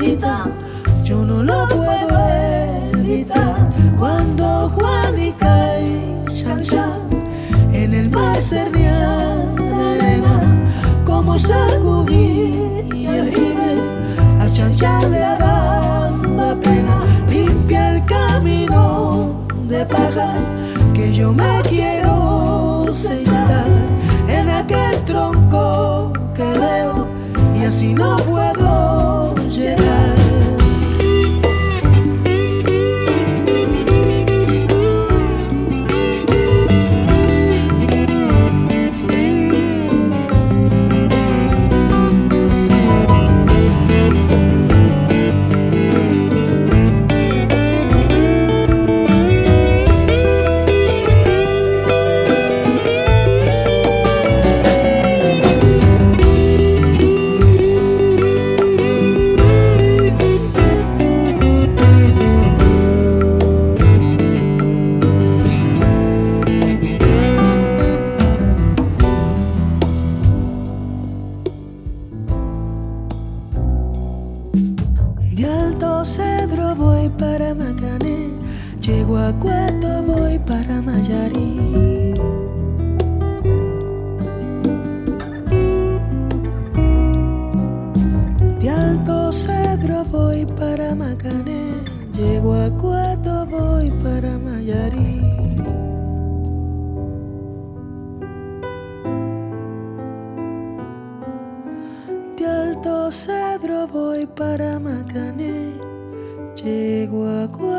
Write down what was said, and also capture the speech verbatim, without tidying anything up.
bonita, yo no lo puedo evitar. Cuando Juanica y Chan Chan en el mar cernían la arena, como sacudí el jibe, a Chan Chan le daba pena. Limpia el camino de pajas, que yo me quiero sentar en aquel tronco que veo, y así no puedo llegar. De Alto Cedro voy para Macané, llego a Cueto, voy para Mayarí. De Alto Cedro voy para Macané, llego a Cueto, voy para Mayarí. De Alto Cedro voy para Macané, llego a Cueto.